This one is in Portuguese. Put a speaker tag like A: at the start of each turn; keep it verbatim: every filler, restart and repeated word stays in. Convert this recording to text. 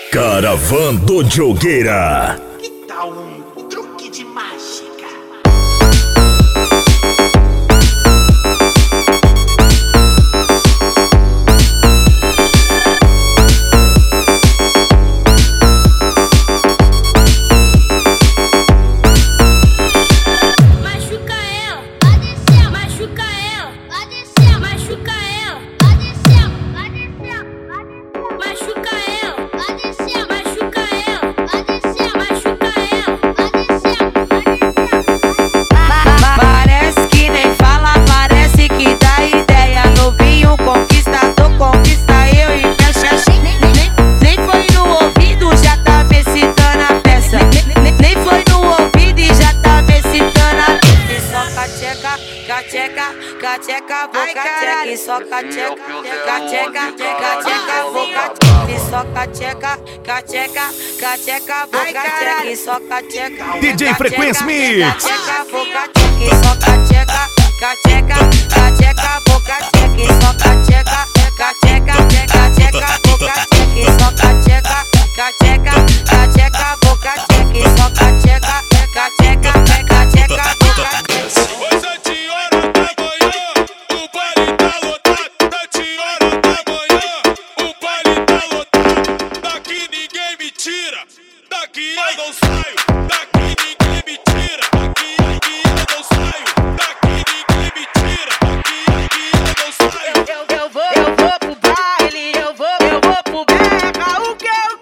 A: Caravan do Jogueira.
B: Que tal um truque de mágica?
C: Machuca ela, vai descer, machuca ela, vai descer, machuca ela, vai descer, vai descer, vai descer, machuca ela, vai descer, machuca ela, vai descer, machuca ela, vai descer, vai descer.
D: Parece que nem fala, parece que dá ideia. Novinho conquistador, conquista eu e minha xaxim. Nem, nem, nem foi no ouvido, já tá me citando a peça. Nem, nem, nem foi no ouvido e já tá me citando a peça. E só cacheca, cacheca, cacheca, vou cacheca. E só cacheca, cacheca, cacheca, vou cacheca. E só cacheca, cacheca, cacheca, vou cacheca. E só cacheca.
A: D J Frequência Mix.
D: Cacheca, vou cacheca. E só cacheca, cacheca, cacheca, vou cacheca. E só cacheca, cacheca, cacheca, vou cacheca. E só cacheca, cacheca, cacheca, vou cacheca. E só cacheca, cacheca, cacheca, vou cacheca.
E: Sete horas da manhã, o baile tá lotado. Sete horas da manhã, o baile tá lotado. Daqui ninguém me tira, daqui eu não saio. Daqui ninguém me tira, daqui, daqui eu não saio. Daqui ninguém me tira, daqui, daqui eu não saio.
D: Eu, eu vou, eu vou pro baile, eu vou, eu vou pro berra. O que eu